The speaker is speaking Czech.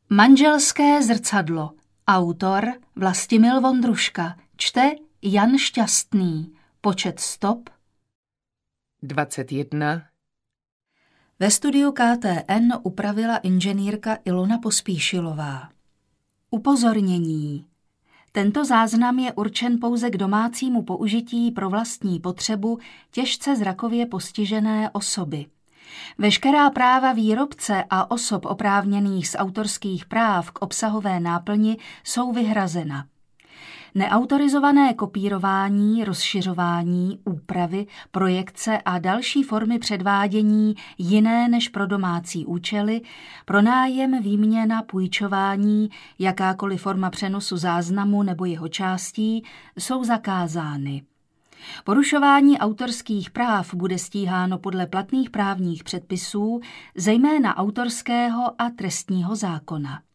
Manželské zrcadlo. Autor Vlastimil Vondruška. Čte Jan Šťastný. Počet stop 21. Ve studiu KTN upravila inženýrka Ilona Pospíšilová. Upozornění. Tento záznam je určen pouze k domácímu použití pro vlastní potřebu těžce zrakově postižené osoby. Veškerá práva výrobce a osob oprávněných z autorských práv k obsahové náplni jsou vyhrazena. Neautorizované kopírování, rozšiřování, úpravy, projekce a další formy předvádění jiné než pro domácí účely, pronájem, výměna, půjčování, jakákoliv forma přenosu záznamu nebo jeho částí jsou zakázány. Porušování autorských práv bude stíháno podle platných právních předpisů, zejména autorského a trestního zákona.